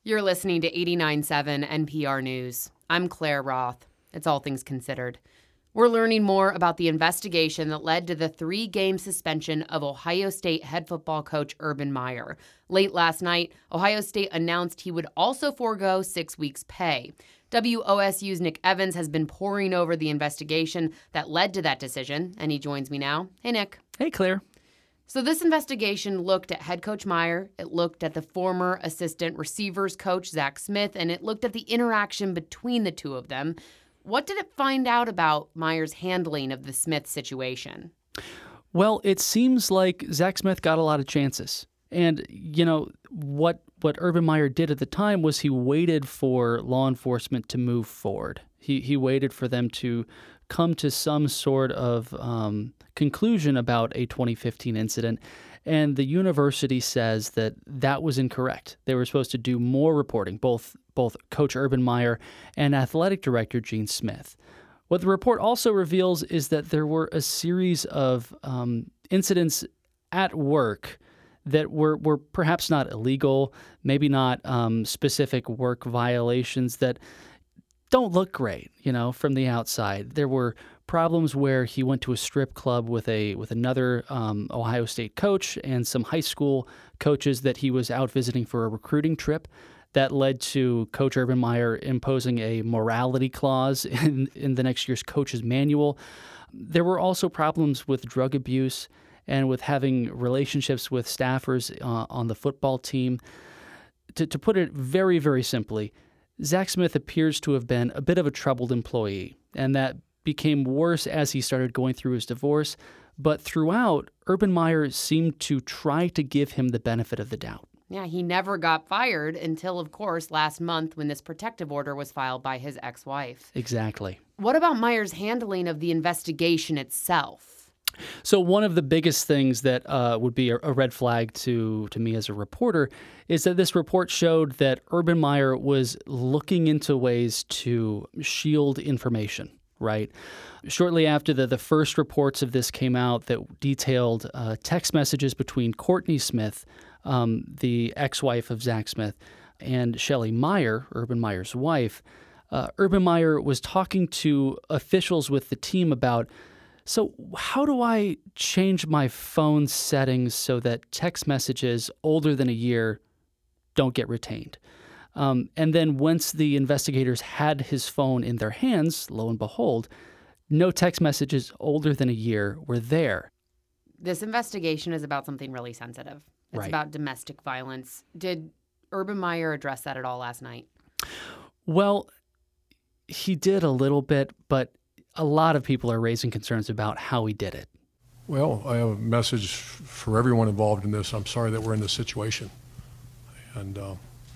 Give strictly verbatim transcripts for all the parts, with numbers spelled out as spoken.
You're listening to eighty-nine point seven N P R News. I'm Claire Roth. It's All Things Considered. We're learning more about the investigation that led to the three-game suspension of Ohio State head football coach Urban Meyer. Late last night, Ohio State announced he would also forego six weeks' pay. W O S U's Nick Evans has been poring over the investigation that led to that decision, and he joins me now. Hey, Nick. Hey, Claire. So this investigation looked at head coach Meyer, it looked at the former assistant receivers coach Zach Smith, and it looked at the interaction between the two of them. What did it find out about Meyer's handling of the Smith situation? Well, it seems like Zach Smith got a lot of chances. And, you know, what what Urban Meyer did at the time was he waited for law enforcement to move forward. He he waited for them to come to some sort of um, conclusion about a twenty fifteen incident. And the university says that that was incorrect. They were supposed to do more reporting, both both Coach Urban Meyer and athletic director Gene Smith. What the report also reveals is that there were a series of um, incidents at work that were, were perhaps not illegal, maybe not um, specific work violations that don't look great, you know, from the outside. There were problems where he went to a strip club with a with another um, Ohio State coach and some high school coaches that he was out visiting for a recruiting trip. That led to Coach Urban Meyer imposing a morality clause in, in the next year's coach's manual. There were also problems with drug abuse and with having relationships with staffers uh, on the football team. To, to put it very, very simply, Zach Smith appears to have been a bit of a troubled employee, and that became worse as he started going through his divorce. But throughout, Urban Meyer seemed to try to give him the benefit of the doubt. Yeah, he never got fired until, of course, last month when this protective order was filed by his ex-wife. Exactly. What about Meyer's handling of the investigation itself? So one of the biggest things that uh, would be a, a red flag to, to me as a reporter is that this report showed that Urban Meyer was looking into ways to shield information, right? Shortly after the, the first reports of this came out that detailed uh, text messages between Courtney Smith, um, the ex-wife of Zach Smith, and Shelley Meyer, Urban Meyer's wife, uh, Urban Meyer was talking to officials with the team about, so how do I change my phone settings so that text messages older than a year don't get retained? Um, and then once the investigators had his phone in their hands, lo and behold, no text messages older than a year were there. This investigation is about something really sensitive. It's Right. about domestic violence. Did Urban Meyer address that at all last night? Well, he did a little bit, but a lot of people are raising concerns about how he did it. Well, I have a message for everyone involved in this. I'm sorry that we're in this situation. And uh,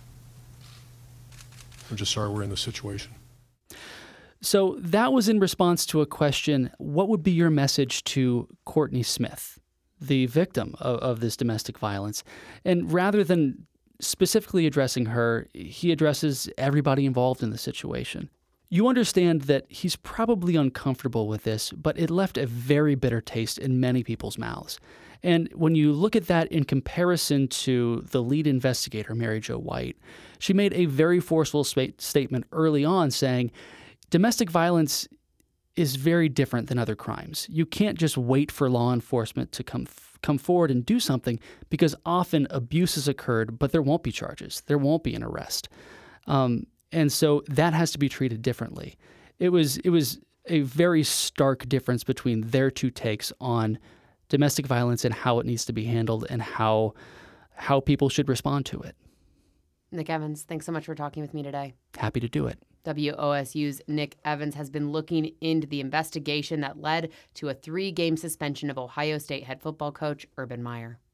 I'm just sorry we're in this situation. So that was in response to a question, what would be your message to Courtney Smith, the victim of, of this domestic violence? And rather than specifically addressing her, he addresses everybody involved in the situation. You understand that he's probably uncomfortable with this, but it left a very bitter taste in many people's mouths. And when you look at that in comparison to the lead investigator, Mary Jo White, she made a very forceful sp- statement early on saying, domestic violence is very different than other crimes. You can't just wait for law enforcement to come f- come forward and do something because often abuse has occurred, but there won't be charges. There won't be an arrest. Um, and so that has to be treated differently. It was it was a very stark difference between their two takes on domestic violence and how it needs to be handled and how how people should respond to it. Nick Evans, thanks so much for talking with me today. Happy to do it. W O S U's Nick Evans has been looking into the investigation that led to a three-game suspension of Ohio State head football coach Urban Meyer.